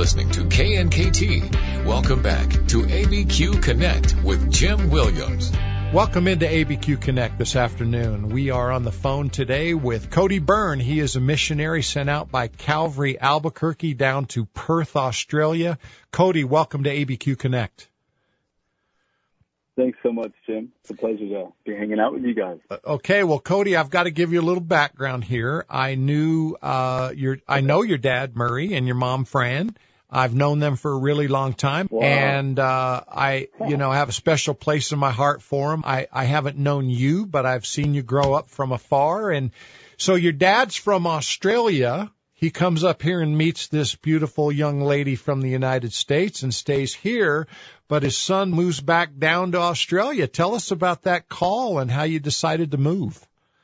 listening to KNKT. Welcome back to ABQ Connect with Jim Williams. Welcome into ABQ Connect this afternoon. We are on the phone today with Cody Byrne. He is a missionary sent out by Calvary Albuquerque down to Perth, Australia. Cody, welcome to ABQ Connect. Thanks so much, Jim. It's a pleasure to be hanging out with you guys. Okay, well, Cody, I've got to give you a little background here. I know your dad, Murray, and your mom, Fran. I've known them for a really long time, wow. And I have a special place in my heart for them. I haven't known you, but I've seen you grow up from afar. And so your dad's from Australia. He comes up here and meets this beautiful young lady from the United States and stays here, but his son moves back down to Australia. Tell us about that call and how you decided to move.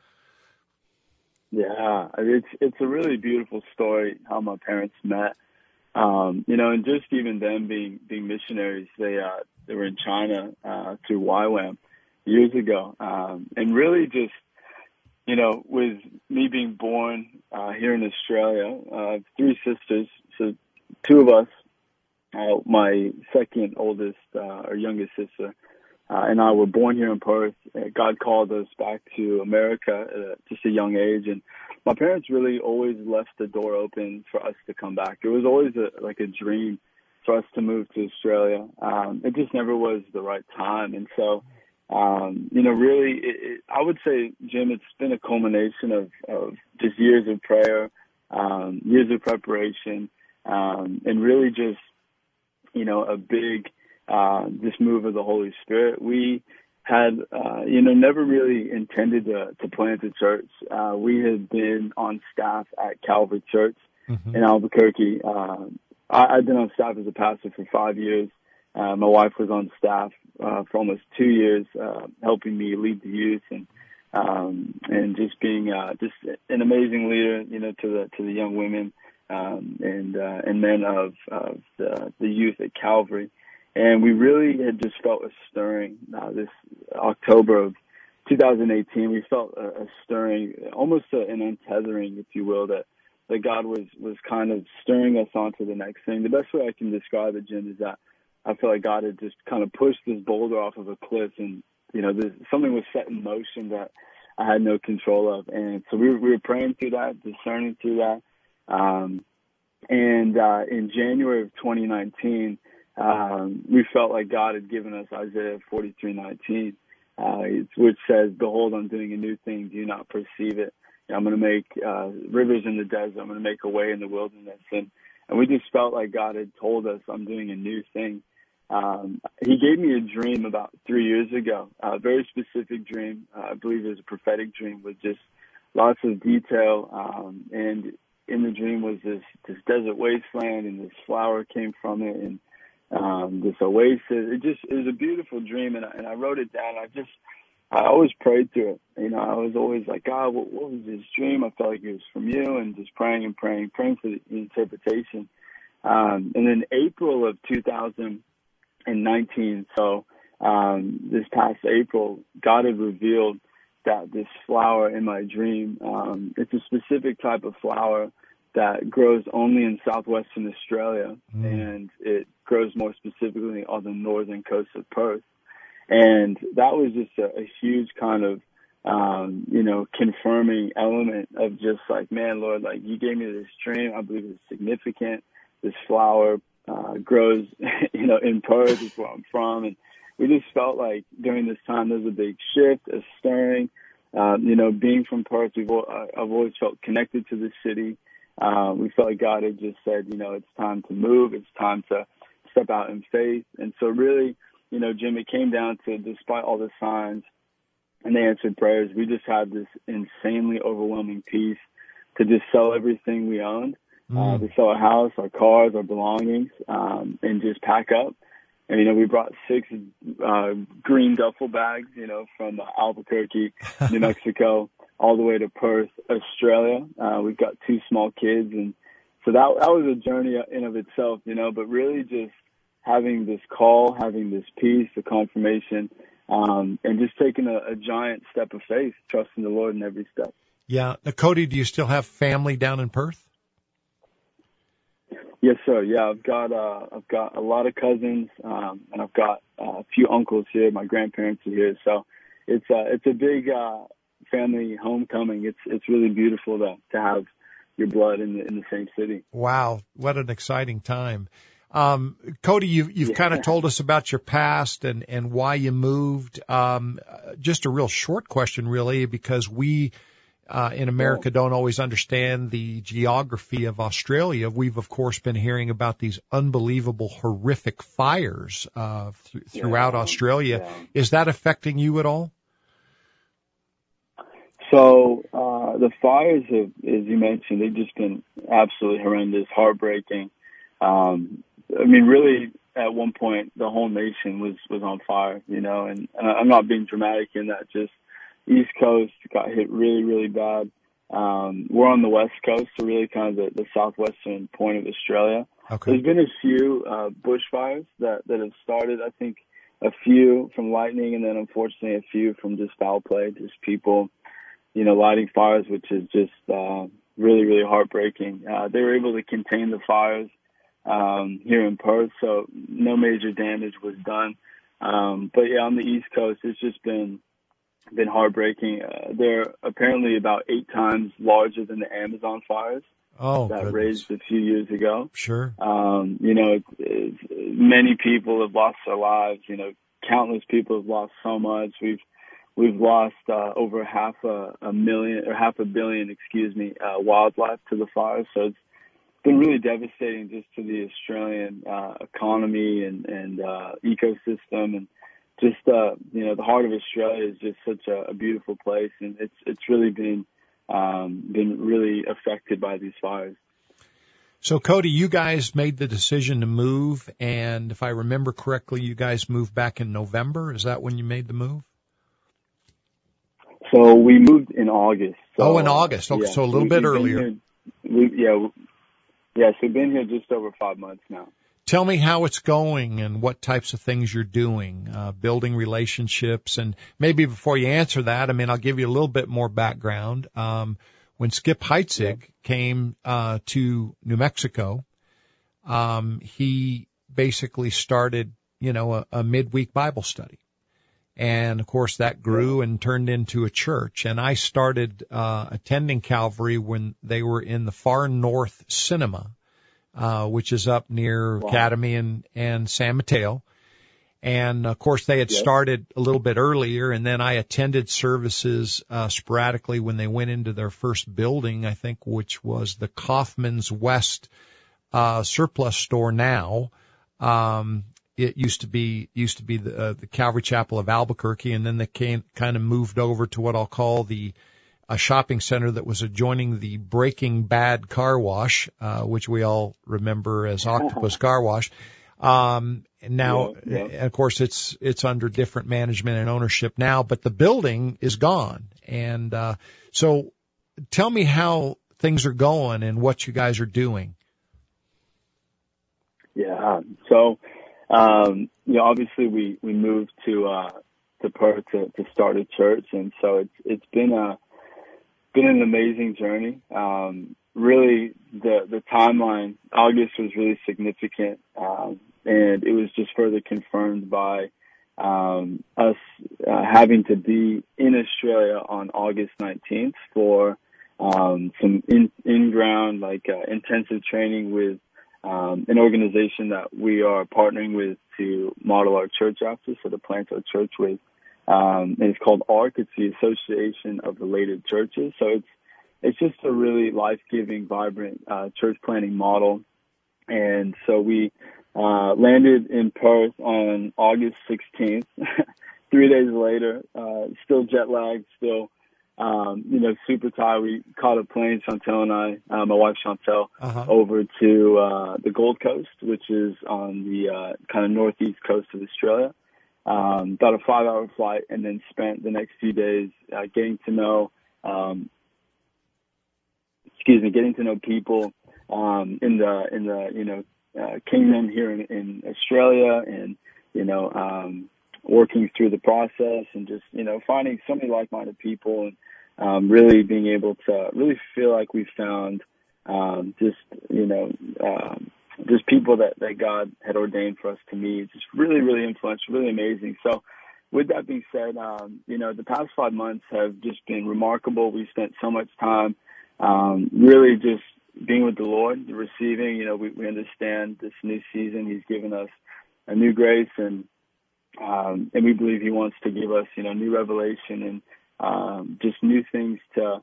Yeah, it's a really beautiful story how my parents met. And just even them being missionaries, they were in China through YWAM years ago, and really just with me being born here in Australia, three sisters, so two of us, my second oldest or youngest sister, and I were born here in Perth. God called us back to America at just a young age, and my parents really always left the door open for us to come back. It was always a dream for us to move to Australia. It just never was the right time. And so, really, I would say, Jim, it's been a culmination of just years of prayer, years of preparation, and really just, a big this move of the Holy Spirit. We had, never really intended to plant a church. We had been on staff at Calvary Church in Albuquerque. I'd been on staff as a pastor for 5 years. My wife was on staff for almost 2 years, helping me lead the youth and just being just an amazing leader, to the young women and men of the youth at Calvary. And we really had just felt a stirring this October of 2018. We felt a stirring, almost an untethering, if you will, that God was kind of stirring us onto the next thing. The best way I can describe it, Jim, is that I feel like God had just kind of pushed this boulder off of a cliff, and something was set in motion that I had no control of. And so we were praying through that, discerning through that. In January of 2019, we felt like God had given us Isaiah 43:19, which says, "Behold, I'm doing a new thing. Do you not perceive it? I'm going to make rivers in the desert. I'm going to make a way in the wilderness." And we just felt like God had told us, "I'm doing a new thing." He gave me a dream about 3 years ago, a very specific dream. I believe it was a prophetic dream with just lots of detail. And in the dream was this desert wasteland, and this flower came from it, and this oasis. It was a beautiful dream, and I wrote it down. I always prayed through it. I was always like, "God, what was this dream?" I felt like it was from you, and just praying for the interpretation. And then April of 2019, so this past April, God had revealed that this flower in my dream, it's a specific type of flower that grows only in southwestern Australia, and it grows more specifically on the northern coast of Perth. And that was just a huge kind of, confirming element of just like, man, Lord, like you gave me this dream. I believe it's significant. This flower grows, in Perth, is where I'm from. And we just felt like during this time, there was a big shift, a stirring. Being from Perth, I've always felt connected to the city. We felt like God had just said, it's time to move. It's time to step out in faith. And so really, Jim, it came down to, despite all the signs and the answered prayers, we just had this insanely overwhelming peace to just sell everything we owned, to sell our house, our cars, our belongings, and just pack up. And, we brought 6 green duffel bags, from Albuquerque, New Mexico, all the way to Perth, Australia. We've got 2 small kids. And so that was a journey in of itself, but really just having this call, having this peace, the confirmation, and just taking a giant step of faith, trusting the Lord in every step. Yeah. Now, Cody, do you still have family down in Perth? Yes, sir. Yeah, I've got a lot of cousins, and I've got a few uncles here. My grandparents are here, so it's a big family homecoming. It's really beautiful to have your blood in the same city. Wow, what an exciting time. Cody, you've kind of told us about your past and why you moved. Just a real short question, really, because we in America don't always understand the geography of Australia. We've, of course, been hearing about these unbelievable, horrific fires throughout Australia. Yeah. Is that affecting you at all? So the fires have, as you mentioned, they've just been absolutely horrendous, heartbreaking. I mean, really, at one point, the whole nation was on fire, and I'm not being dramatic in that. Just East Coast got hit really, really bad. We're on the West Coast, so really kind of the southwestern point of Australia. Okay. There's been a few bushfires that have started. I think a few from lightning, and then unfortunately a few from just foul play, just people, lighting fires, which is just really, really heartbreaking. They were able to contain the fires here in Perth, so no major damage was done. But yeah, on the East Coast, it's just been heartbreaking. They're apparently about 8 times larger than the Amazon fires that raged a few years ago. Sure. Many people have lost their lives. Countless people have lost so much. We've lost over half a billion, wildlife to the fires. So it's been really devastating just to the Australian economy and ecosystem, and just the heart of Australia is just such a beautiful place, and it's really been really affected by these fires. So, Cody, you guys made the decision to move, and if I remember correctly, you guys moved back in November. Is that when you made the move? So we moved in August. So, in August. Okay, so a little bit earlier. Yes, we've been here just over 5 months now. Tell me how it's going and what types of things you're doing, building relationships. And maybe before you answer that, I'll give you a little bit more background. When Skip Heitzig came to New Mexico, he basically started, a midweek Bible study. And, of course, that grew and turned into a church. And I started attending Calvary when they were in the Far North Cinema, which is up near Academy and San Mateo. And, of course, they had started a little bit earlier, and then I attended services sporadically when they went into their first building, I think, which was the Kaufman's West surplus store now. It used to be the Calvary Chapel of Albuquerque, and then they kind of moved over to what I'll call a shopping center that was adjoining the Breaking Bad car wash, which we all remember as Octopus Car Wash. Now, of course, it's under different management and ownership now, but the building is gone. And so tell me how things are going and what you guys are doing. Yeah. So, obviously we moved to Perth to start a church, and so it's been an amazing journey. Really, the timeline, August was really significant, and it was just further confirmed by us having to be in Australia on August 19th for some in-ground, intensive training with an organization that we are partnering with to model our church after, so to plant our church with. And it's called ARC. It's the Association of Related Churches. So it's just a really life-giving, vibrant church planting model. And so we landed in Perth on August 16th. 3 days later, still jet lagged, still super tired. We caught a plane, Chantel and I, my wife Chantel, over to the Gold Coast, which is on the kind of northeast coast of Australia. About a 5-hour flight, and then spent the next few days getting to know people in the kingdom here in Australia, and working through the process, and just finding so many like-minded people, and really being able to really feel like we found just people that God had ordained for us to meet. Just really, really influential, really amazing. So with that being said, the past 5 months have just been remarkable. We spent so much time really just being with the Lord, receiving. We understand this new season. He's given us a new grace, and we believe He wants to give us, new revelation and just new things to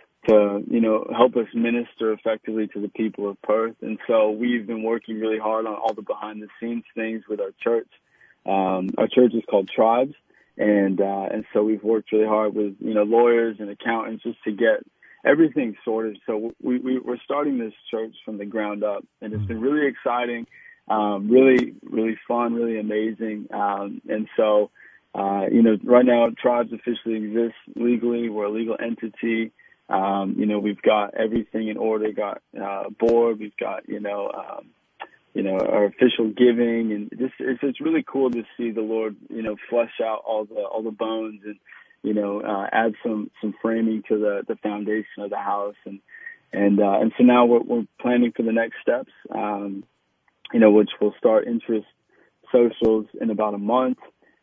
help us minister effectively to the people of Perth. And so we've been working really hard on all the behind the scenes things with our church. Our church is called Tribes, and so we've worked really hard with, lawyers and accountants just to get everything sorted. So we're starting this church from the ground up, and it's been really exciting, really, really fun, really amazing. And so, right now Tribes officially exists legally. We're a legal entity. We've got everything in order, got board, we've got, our official giving, and it's really cool to see the Lord, flesh out all the bones and, add some framing to the foundation of the house. And so now we're planning for the next steps, which will start interest socials in about a month,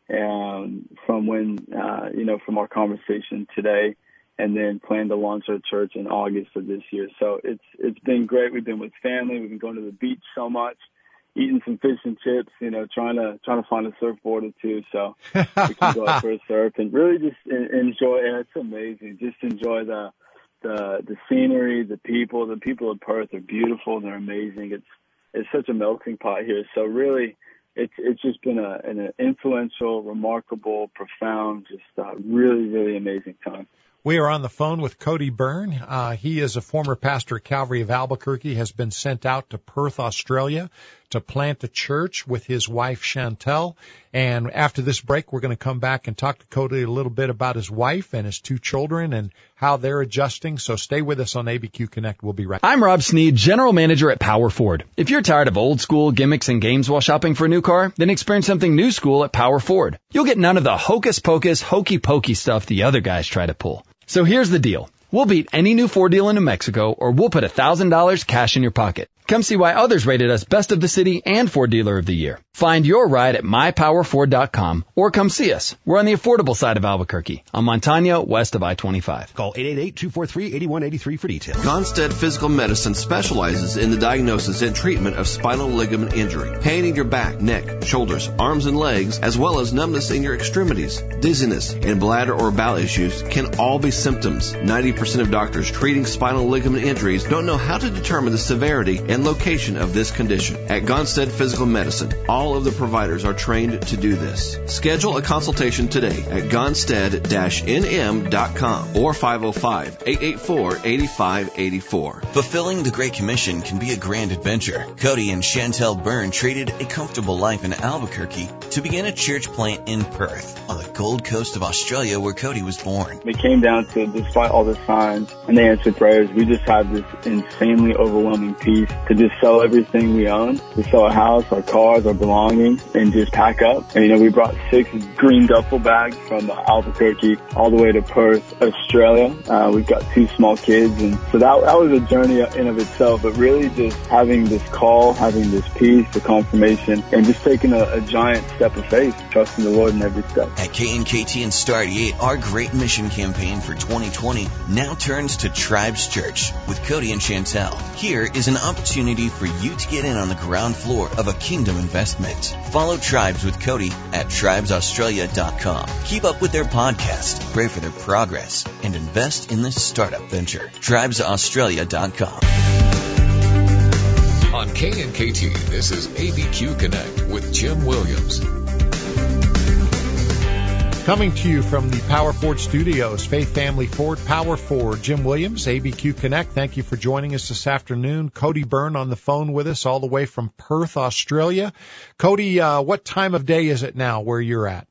from when, from our conversation today, and then plan to launch our church in August of this year. So it's been great. We've been with family. We've been going to the beach so much, eating some fish and chips, trying to find a surfboard or two so we can go out for a surf and really just enjoy it. It's amazing. Just enjoy the scenery, the people. The people of Perth are beautiful. They're amazing. It's such a melting pot here. So really, it's just been an influential, remarkable, profound, just really, really amazing time. We are on the phone with Cody Byrne. He is a former pastor at Calvary of Albuquerque, has been sent out to Perth, Australia to plant a church with his wife, Chantel. And after this break, we're going to come back and talk to Cody a little bit about his wife and his 2 children and how they're adjusting. So stay with us on ABQ Connect. We'll be right back. I'm Rob Sneed, General Manager at Power Ford. If you're tired of old school gimmicks and games while shopping for a new car, then experience something new school at Power Ford. You'll get none of the hocus pocus, hokey pokey stuff the other guys try to pull. So here's the deal. We'll beat any new Ford deal in New Mexico, or we'll put $1,000 cash in your pocket. Come see why others rated us Best of the City and Ford Dealer of the Year. Find your ride at mypowerford.com or come see us. We're on the affordable side of Albuquerque, on Montano, west of I-25. Call 888-243-8183 for details. Gonstead Physical Medicine specializes in the diagnosis and treatment of spinal ligament injury, pain in your back, neck, shoulders, arms, and legs, as well as numbness in your extremities, dizziness, and bladder or bowel issues can all be symptoms. 90% of doctors treating spinal ligament injuries don't know how to determine the severity and location of this condition. At Gonstead Physical Medicine, all of the providers are trained to do this. Schedule a consultation today at gonstead-nm.com or 505-884-8584. Fulfilling the Great Commission can be a grand adventure. Cody and Chantel Byrne traded a comfortable life in Albuquerque to begin a church plant in Perth, on the Gold Coast of Australia, where Cody was born. It came down to, despite all the signs and the answered prayers, we just had this insanely overwhelming peace to just sell everything we own, to sell our house, our cars, our belongings, and just pack up. And, we brought 6 green duffel bags from Albuquerque all the way to Perth, Australia. We've got 2 small kids, and so that was a journey in of itself, but really just having this call, having this peace, the confirmation, and just taking a giant step of faith, trusting the Lord in every step. At KNKT and Star 88, our Great Mission campaign for 2020 now turns to Tribes Church with Cody and Chantel. Here is an opportunity for you to get in on the ground floor of a kingdom investment. Follow Tribes with Cody at tribesaustralia.com. Keep up with their podcast, pray for their progress, and invest in this startup venture. tribesaustralia.com. On KNKT, this is ABQ Connect with Jim Williams. Coming to you from the Power Ford Studios, Faith Family Ford, Power Ford, Jim Williams, ABQ Connect. Thank you for joining us this afternoon. Cody Byrne on the phone with us all the way from Perth, Australia. Cody, what time of day is it now where you're at?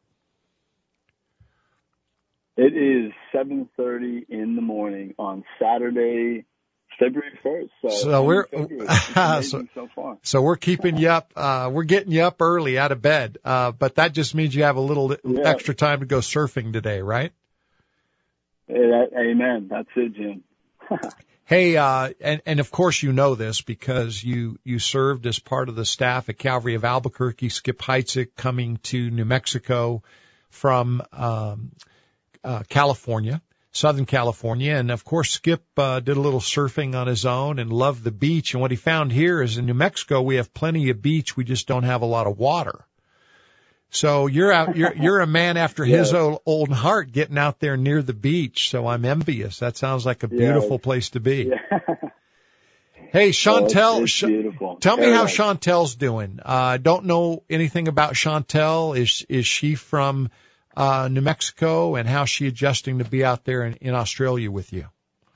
It is 7:30 in the morning on Saturday, February 1st. So we're so far. So we're keeping you up. We're getting you up early out of bed. But that just means you have a little extra time to go surfing today, right? Amen. That's it, Jim. Hey, and of course you know this because you served as part of the staff at Calvary of Albuquerque. Skip Heitzig coming to New Mexico from California, Southern California. And of course Skip did a little surfing on his own and loved the beach. And what he found here is in New Mexico we have plenty of beach, we just don't have a lot of water. So you're a man after his old heart getting out there near the beach. So I'm envious. That sounds like a beautiful place to be. Yeah. Hey, Chantel, it's beautiful. Tell me how Chantel's doing. Don't know anything about Chantel. Is she from New Mexico, and how's she adjusting to be out there in Australia with you?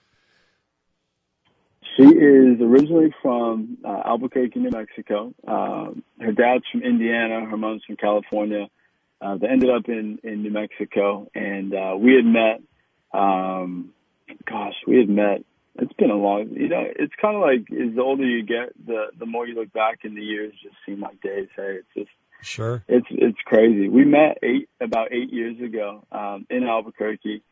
She is originally from Albuquerque, New Mexico. Her dad's from Indiana. Her mom's from California. They ended up in New Mexico, and we had met. It's been a long. It's kind of like as the older you get, the more you look back, and the years just seem like days. Hey, it's just sure. It's crazy. We met about 8 years ago in Albuquerque.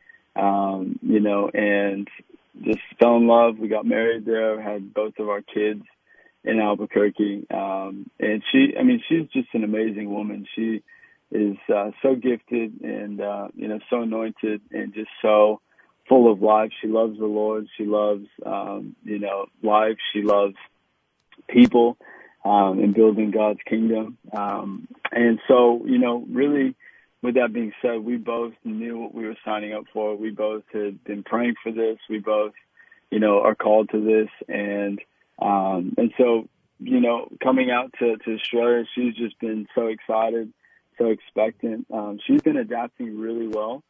And just fell in love. We got married there, had both of our kids in Albuquerque. And she's just an amazing woman. She is so gifted and, so anointed and just so full of life. She loves the Lord. She loves, life. She loves people and building God's kingdom. And so, really, with that being said, we both knew what we were signing up for. We both had been praying for this. We both, are called to this. And so, coming out to Australia, she's just been so excited, so expectant. She's been adapting really well.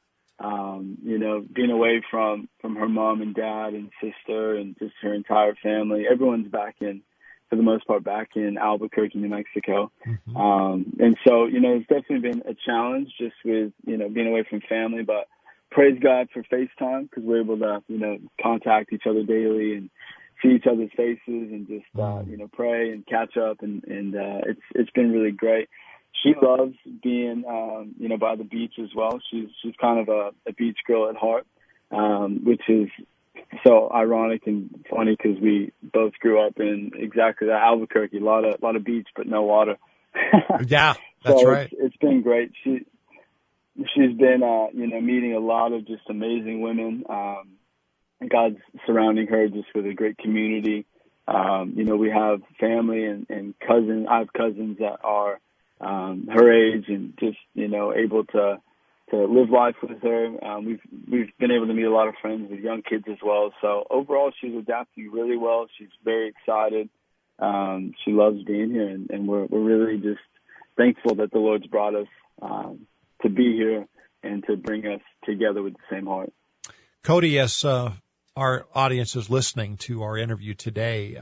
Being away from her mom and dad and sister and just her entire family. Everyone's for the most part, back in Albuquerque, New Mexico. Mm-hmm. And so, it's definitely been a challenge just with, being away from family, but praise God for FaceTime because we're able to, contact each other daily and see each other's faces and just, pray and catch up. And it's been really great. She loves being, by the beach as well. She's kind of a beach girl at heart, which is so ironic and funny because we both grew up in exactly that, Albuquerque, a lot of beach but no water. Yeah, that's right. It's been great. She's been meeting a lot of just amazing women. God's surrounding her just with a great community. We have family and cousins. I have cousins that are her age and just able to live life with her. We've been able to meet a lot of friends with young kids as well. So overall, she's adapting really well. She's very excited. She loves being here, and we're really just thankful that the Lord's brought us to be here and to bring us together with the same heart. Cody, as our audience is listening to our interview today,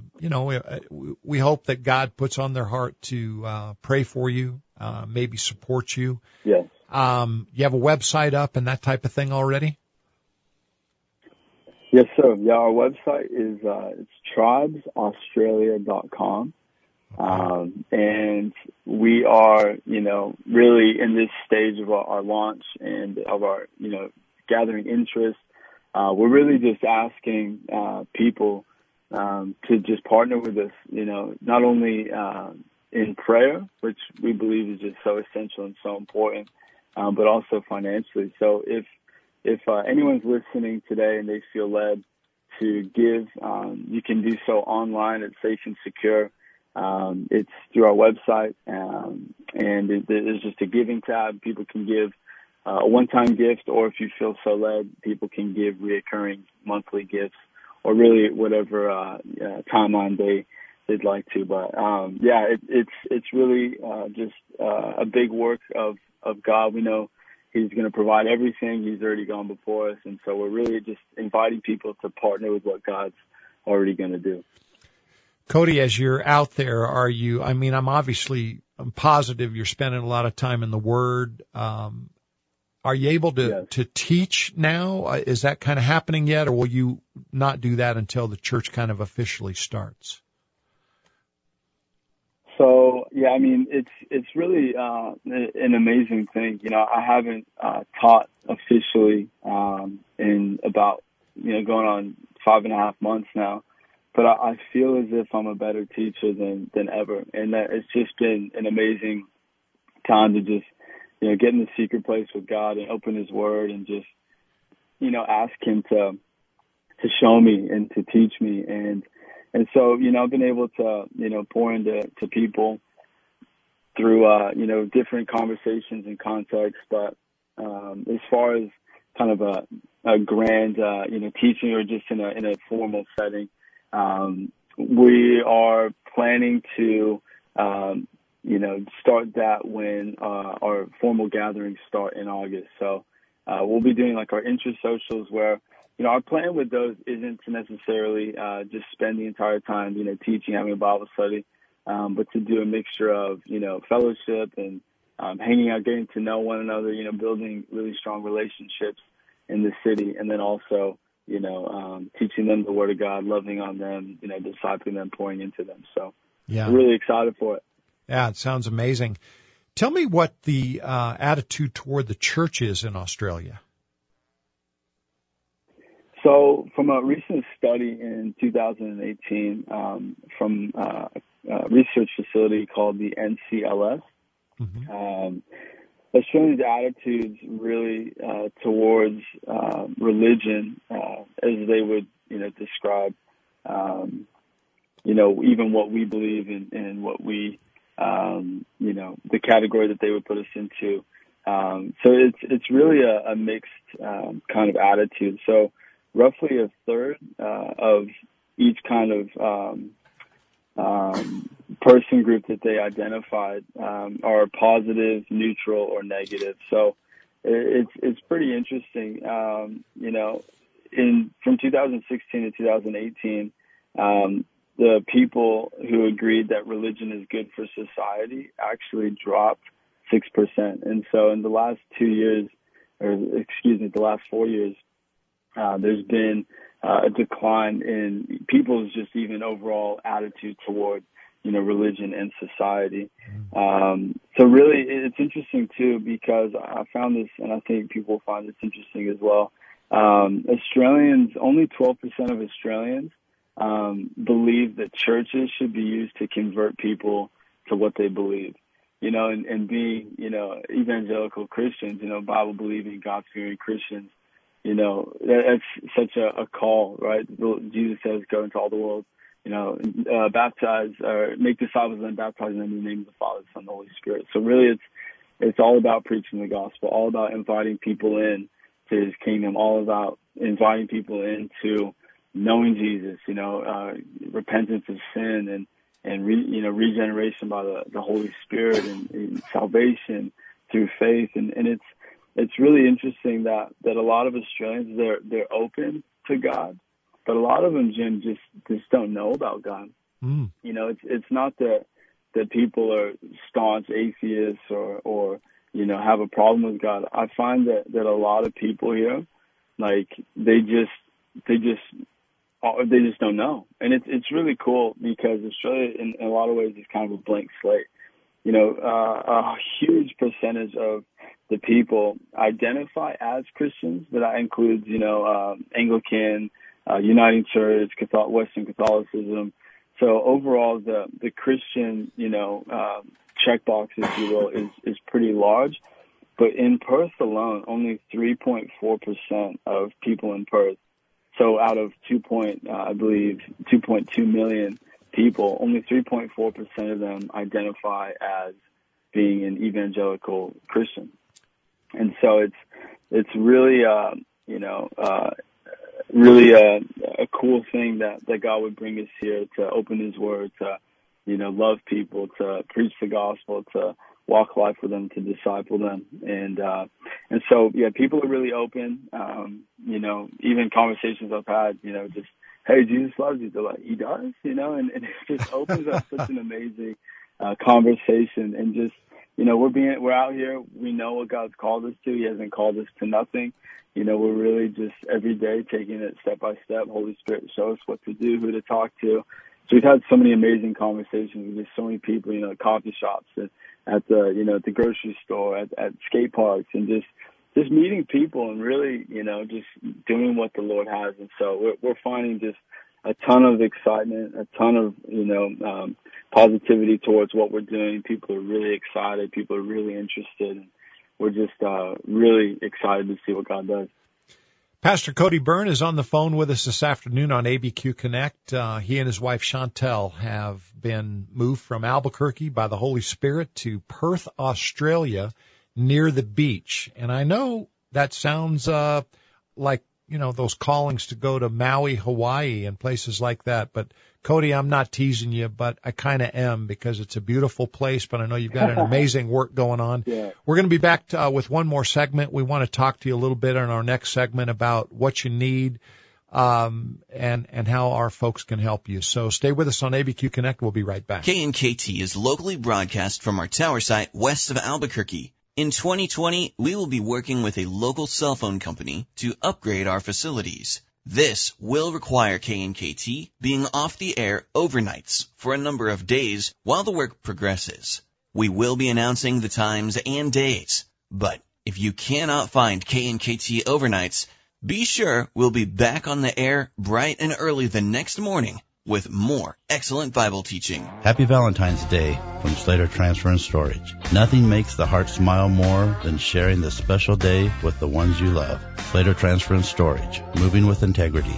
we hope that God puts on their heart to pray for you, maybe support you. Yes. You have a website up and that type of thing already? Yes, sir. Yeah, our website is it's tribesaustralia.com. And we are, really in this stage of our launch and of our, gathering interest. We're really just asking people to just partner with us, not only in prayer, which we believe is just so essential and so important, but also financially. So if anyone's listening today and they feel led to give, you can do so online. It's safe and secure. It's through our website, and there's just a giving tab. People can give a one-time gift, or if you feel so led, people can give reoccurring monthly gifts, or really whatever timeline they'd like to. But it's really just a big work of God. We know He's going to provide everything. He's already gone before us, and so we're really just inviting people to partner with what God's already going to do. Cody, as you're out there, I'm positive you're spending a lot of time in the Word. Are you able to teach now? Is that kind of happening yet, or will you not do that until the church kind of officially starts? So, it's really an amazing thing. I haven't taught officially in about, going on 5.5 months now, but I feel as if I'm a better teacher than ever. And that it's just been an amazing time to just, get in the secret place with God and open his word and just, ask him to show me and to teach me. And so, I've been able to, pour into people through, different conversations and context. But as far as kind of a grand, teaching or just in a formal setting, we are planning to, start that when our formal gatherings start in August. So we'll be doing like our intra-socials where, our plan with those isn't to necessarily just spend the entire time, teaching, having a Bible study, but to do a mixture of, fellowship and hanging out, getting to know one another, building really strong relationships in the city, and then also, teaching them the Word of God, loving on them, discipling them, pouring into them. So I'm really excited for it. Yeah, it sounds amazing. Tell me what the attitude toward the church is in Australia. So from a recent study in 2018 from a research facility called the NCLS, Australians' attitudes really towards religion, as they would, describe, even what we believe in and what we, the category that they would put us into. So it's really a mixed kind of attitude. So roughly a third of each kind of person group that they identified are positive, neutral, or negative. So it's pretty interesting. From 2016 to 2018, the people who agreed that religion is good for society actually dropped 6%. And so in the last 2 years, the last 4 years, there's been a decline in people's just even overall attitude toward, religion and society. So really it's interesting too, because I found this, and I think people find this interesting as well. Only 12% of Australians believe that churches should be used to convert people to what they believe. And being, evangelical Christians, Bible believing, God fearing Christians, that's such a call, right? Jesus says, go into all the world, baptize or make disciples and baptize them in the name of the Father, Son, and the Holy Spirit. So really it's all about preaching the gospel, all about inviting people in to his kingdom, all about inviting people into knowing Jesus, repentance of sin and regeneration by the Holy Spirit and salvation through faith. And it's really interesting that a lot of Australians, they're open to God, but a lot of them, Jim, just don't know about God. It's not that people are staunch atheists or have a problem with God. I find that a lot of people here, like they just don't know. And it's really cool because Australia in a lot of ways is kind of a blank slate. A huge percentage of the people identify as Christians, but that includes, Anglican, Uniting Church, Western Catholicism. So overall, the Christian, checkbox, if you will, is pretty large. But in Perth alone, only 3.4% of people in Perth. So out of 2.2 million people, only 3.4% of them identify as being an evangelical Christian. And so it's really, really a cool thing that God would bring us here to open his word, to, love people, to preach the gospel, to walk life with them, to disciple them. And so, people are really open. Even conversations I've had, just, hey, Jesus loves you. They're like, he does, and it just opens up such an amazing conversation. And just, we're out here. We know what God's called us to. He hasn't called us to nothing. We're really just every day taking it step by step. Holy Spirit, show us what to do, who to talk to. So we've had so many amazing conversations with just so many people, at coffee shops, at the, at the grocery store, at skate parks, and just just meeting people and really, just doing what the Lord has. And so we're finding just a ton of excitement, a ton of, positivity towards what we're doing. People are really excited. People are really interested. And we're just really excited to see what God does. Pastor Cody Byrne is on the phone with us this afternoon on ABQ Connect. He and his wife Chantel have been moved from Albuquerque by the Holy Spirit to Perth, Australia, near the beach. And I know that sounds like, those callings to go to Maui, Hawaii, and places like that. But, Cody, I'm not teasing you, but I kind of am, because it's a beautiful place, but I know you've got an amazing work going on. Yeah. We're going to be back with one more segment. We want to talk to you a little bit in our next segment about what you need and how our folks can help you. So stay with us on ABQ Connect. We'll be right back. KNKT is locally broadcast from our tower site west of Albuquerque. In 2020, we will be working with a local cell phone company to upgrade our facilities. This will require KNKT being off the air overnights for a number of days while the work progresses. We will be announcing the times and days, but if you cannot find KNKT overnights, be sure we'll be back on the air bright and early the next morning with more excellent Bible teaching. Happy Valentine's Day from Slater Transfer and Storage. Nothing makes the heart smile more than sharing this special day with the ones you love. Slater Transfer and Storage. Moving with integrity.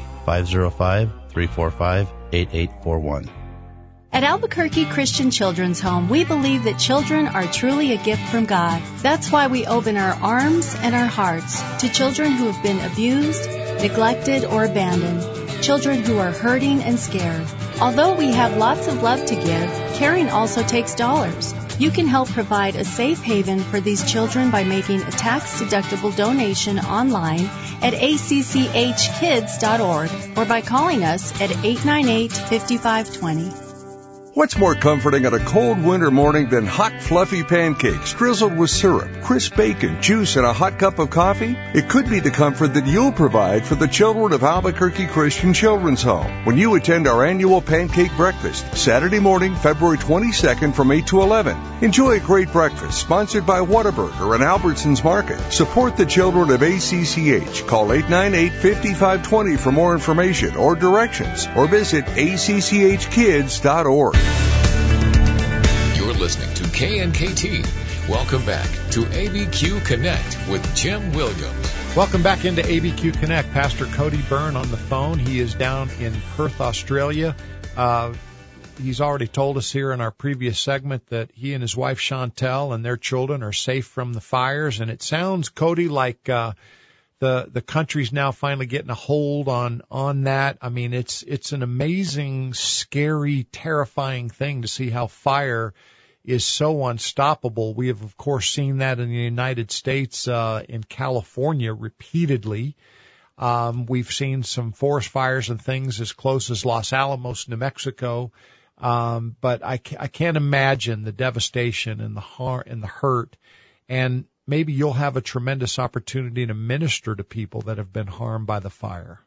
505-345-8841. At Albuquerque Christian Children's Home, we believe that children are truly a gift from God. That's why we open our arms and our hearts to children who have been abused, neglected, or abandoned. Children who are hurting and scared. Although we have lots of love to give, caring also takes dollars. You can help provide a safe haven for these children by making a tax-deductible donation online at acchkids.org or by calling us at 898-5520. What's more comforting on a cold winter morning than hot, fluffy pancakes drizzled with syrup, crisp bacon, juice, and a hot cup of coffee? It could be the comfort that you'll provide for the children of Albuquerque Christian Children's Home when you attend our annual pancake breakfast, Saturday morning, February 22nd from 8 to 11. Enjoy a great breakfast sponsored by Whataburger and Albertsons Market. Support the children of ACCH. Call 898-5520 for more information or directions, or visit acchkids.org. You're listening to KNKT. Welcome back to ABQ Connect with Jim Williams. Welcome back into ABQ Connect. Pastor Cody Byrne on the phone. He is down in Perth, Australia. He's already told us here in our previous segment that he and his wife Chantel and their children are safe from the fires. And it sounds, Cody, like the country's now finally getting a hold on that. I mean, it's an amazing, scary, terrifying thing to see how fire is so unstoppable. We have, of course, seen that in the United States, in California repeatedly. We've seen some forest fires and things as close as Los Alamos, New Mexico. But I can't imagine the devastation and the harm and the hurt. And maybe you'll have a tremendous opportunity to minister to people that have been harmed by the fire.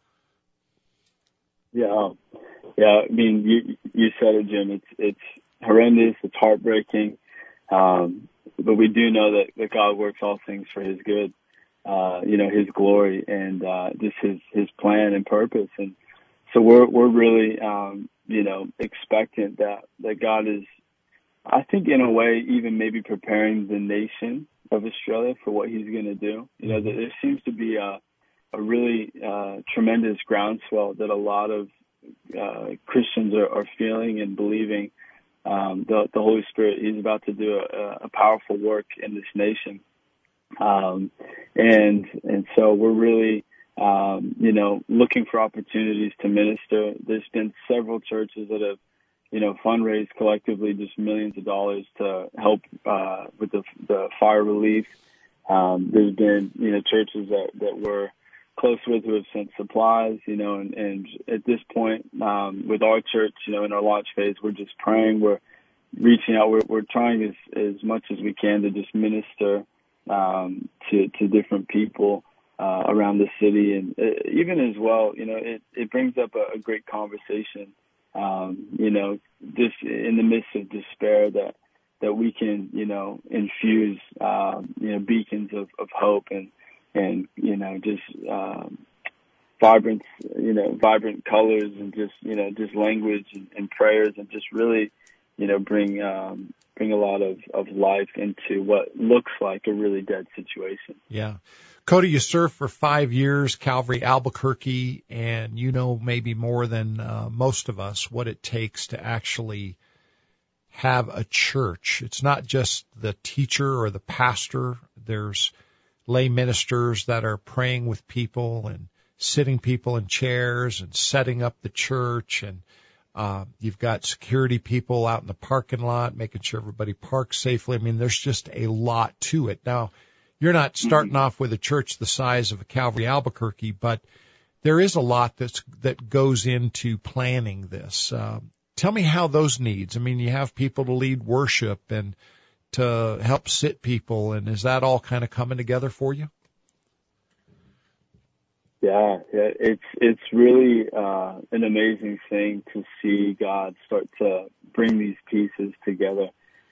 Yeah. I mean, you said it, Jim. It's horrendous. It's heartbreaking. But we do know that God works all things for His good, His glory, and just His plan and purpose. And so we're really, expectant that God is, I think, in a way, even maybe preparing the nation of Australia for what He's going to do. There seems to be a really tremendous groundswell that a lot of Christians are feeling and believing. The Holy Spirit, He's about to do a powerful work in this nation. And so we're really, looking for opportunities to minister. There's been several churches that have, fundraised collectively just millions of dollars to help with the fire relief. There's been, churches that we're close with who have sent supplies, and at this point, with our church, in our launch phase, we're just praying. We're reaching out. We're trying as much as we can to just minister to different people around the city, and even as well, it brings up a great conversation. Just in the midst of despair that we can, infuse, beacons of hope and just, vibrant colors and just language and prayers and just really, bring a lot of life into what looks like a really dead situation. Yeah. Cody, you served for 5 years, Calvary Albuquerque, and maybe more than most of us what it takes to actually have a church. It's not just the teacher or the pastor. There's lay ministers that are praying with people and sitting people in chairs and setting up the church, and you've got security people out in the parking lot making sure everybody parks safely. I mean, there's just a lot to it. Now, you're not starting off with a church the size of a Calvary Albuquerque, but there is a lot that goes into planning this. Tell me how those needs. I mean, you have people to lead worship and to help sit people, and is that all kind of coming together for you? Yeah, it's really an amazing thing to see God start to bring these pieces together.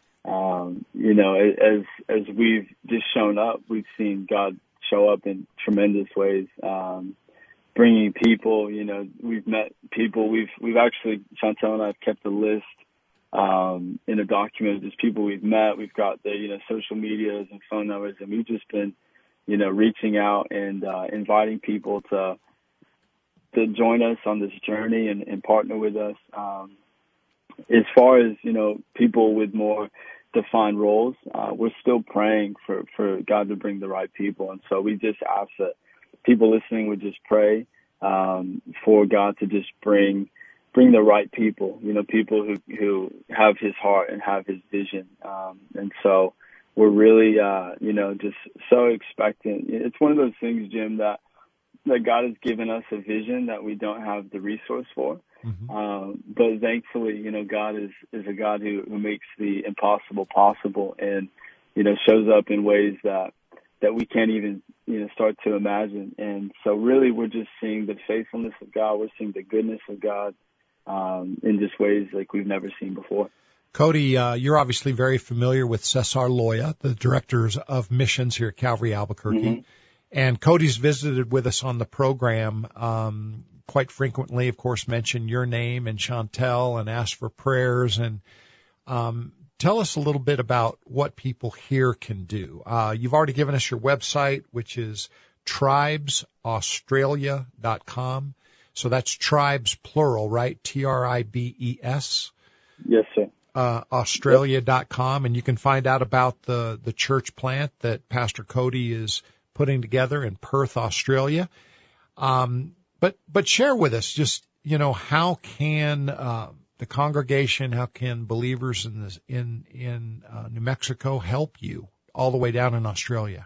As we've just shown up, we've seen God show up in tremendous ways. Bringing people, we've met people. We've actually, Chantel and I have kept a list in a document of just people we've met. We've got the social medias and phone numbers, and we've just been reaching out and inviting people to join us on this journey and partner with us. As far as, people with more defined roles, we're still praying for God to bring the right people. And so we just ask that people listening would just pray for God to just bring the right people, people who have his heart and have his vision. And so we're really, just so expectant. It's one of those things, Jim, that God has given us a vision that we don't have the resource for. Mm-hmm. But thankfully, God is a God who makes the impossible possible and, shows up in ways that we can't even, start to imagine. And so really we're just seeing the faithfulness of God. We're seeing the goodness of God in just ways like we've never seen before. Cody, you're obviously very familiar with Cesar Loya, the directors of missions here at Calvary Albuquerque. Mm-hmm. And Cody's visited with us on the program quite frequently, of course, mentioned your name and Chantel and asked for prayers. And tell us a little bit about what people here can do. You've already given us your website, which is tribesaustralia.com. So that's tribes plural, right? TRIBES. Yes, sir. Australia.com, and you can find out about the church plant that Pastor Cody is putting together in Perth, Australia. But share with us just, how can the congregation, how can believers in New Mexico help you all the way down in Australia?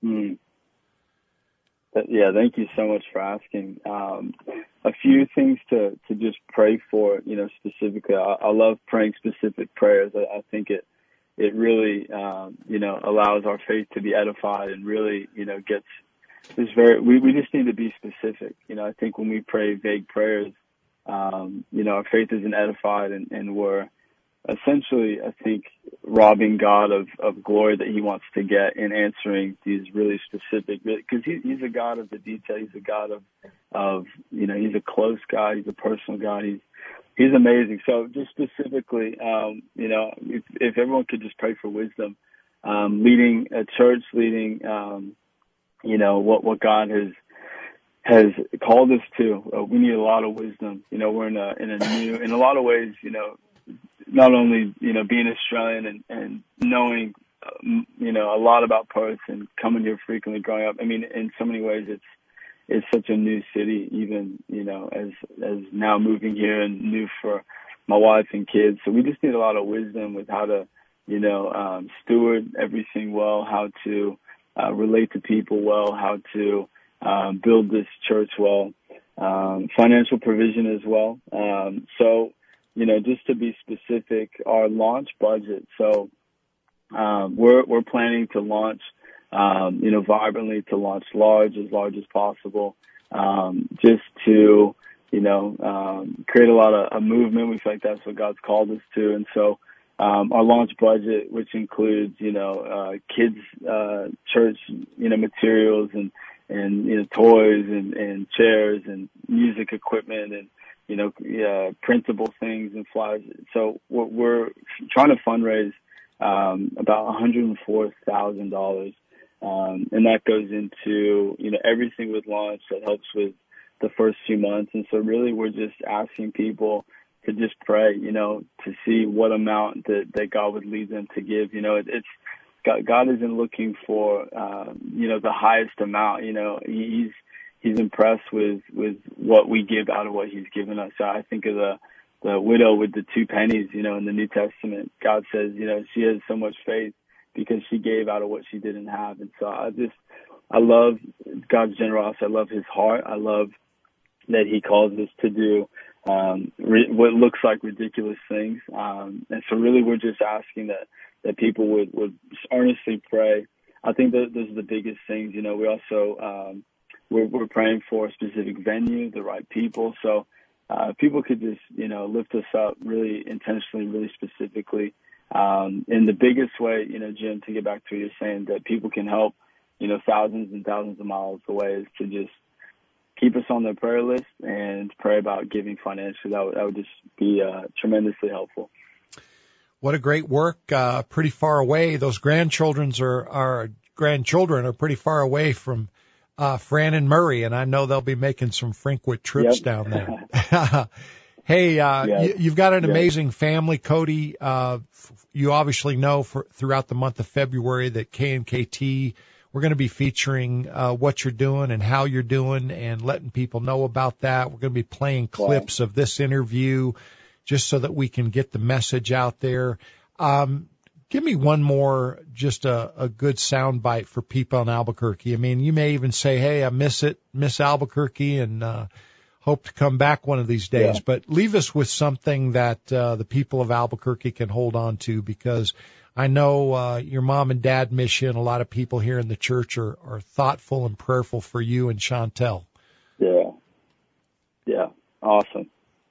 Yeah, thank you so much for asking. A few things to just pray for, specifically. I love praying specific prayers. I think it really, allows our faith to be edified and really, gets this we just need to be specific. I think when we pray vague prayers, our faith isn't edified and we're essentially, I think, robbing God of glory that he wants to get in answering these really specific, because he's a God of the detail. He's a God of he's a close God. He's a personal God. He's amazing. So just specifically, if everyone could just pray for wisdom, leading a church, leading, what God has called us to. We need a lot of wisdom. We're in a lot of ways, not only, being Australian and knowing, a lot about Perth and coming here frequently growing up. I mean, in so many ways, it's such a new city, even, as now moving here and new for my wife and kids. So we just need a lot of wisdom with how to, steward everything well, how to relate to people well, how to build this church well, financial provision as well. So, just to be specific, our launch budget. So, we're planning to launch, vibrantly, to launch large as possible, just to, create a lot of a movement. We feel like that's what God's called us to. And so, our launch budget, which includes, kids, church, materials and, toys and chairs and music equipment and, printable things and flyers. So we're trying to fundraise, about $104,000. And that goes into, everything with launch that helps with the first few months. And so really we're just asking people to just pray, to see what amount that God would lead them to give. It's God isn't looking for, the highest amount. He's impressed with what we give out of what he's given us. So I think of the widow with the 2 pennies, in the New Testament. God says, she has so much faith because she gave out of what she didn't have. And so I love God's generosity. I love his heart. I love that he calls us to do what looks like ridiculous things. And so really we're just asking that people would earnestly pray. I think that those are the biggest things. We also, we're praying for a specific venue, the right people. So, people could just, lift us up really intentionally, really specifically. In the biggest way, Jim, to get back to what you're saying, that people can help, thousands and thousands of miles away, is to just keep us on their prayer list and pray about giving financially. That would just be tremendously helpful. What a great work. Pretty far away. Those grandchildren are pretty far away from Fran and Murray, and I know they'll be making some frequent trips down there. Hey, you've got an amazing family, Cody. You obviously know throughout the month of February that KNKT, we're going to be featuring what you're doing and how you're doing and letting people know about that. We're going to be playing clips of this interview just so that we can get the message out there. Give me one more, just a good sound bite for people in Albuquerque. I mean, you may even say, hey, I miss Albuquerque and hope to come back one of these days. Yeah. But leave us with something that the people of Albuquerque can hold on to, because I know your mom and dad miss you, and a lot of people here in the church are thoughtful and prayerful for you and Chantel. Yeah, awesome.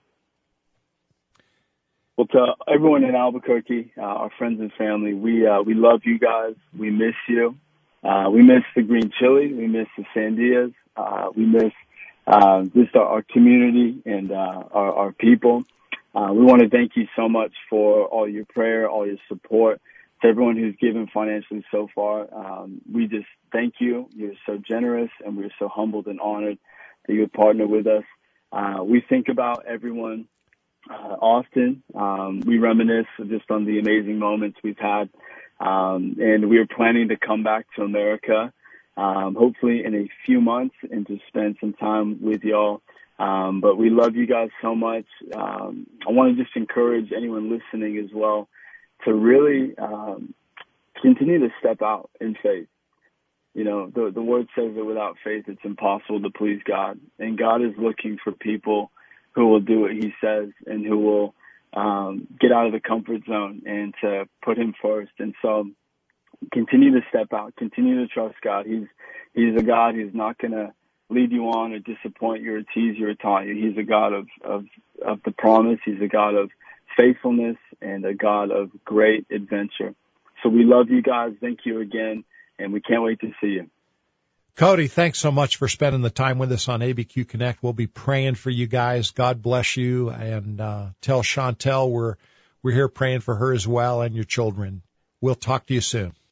Well, to everyone in Albuquerque, our friends and family, we love you guys. We miss you. We miss the green chili. We miss the sandias. We miss just our community and our people. We want to thank you so much for all your prayer, all your support. To everyone who's given financially so far, we just thank you. You're so generous, and we're so humbled and honored that you partner with us. We think about everyone often. We reminisce just on the amazing moments we've had, and we are planning to come back to America, hopefully in a few months, and to spend some time with y'all. But we love you guys so much. I want to just encourage anyone listening as well to really continue to step out in faith. The word says that without faith, it's impossible to please God, and God is looking for people who will do what he says and who will get out of the comfort zone and to put him first. And so continue to step out, continue to trust God. He's a God who's not going to lead you on or disappoint you or tease you or taunt you. He's a God of the promise. He's a God of faithfulness and a God of great adventure. So we love you guys. Thank you again, and we can't wait to see you. Cody, thanks so much for spending the time with us on ABQ Connect. We'll be praying for you guys. God bless you, and tell Chantel we're here praying for her as well and your children. We'll talk to you soon.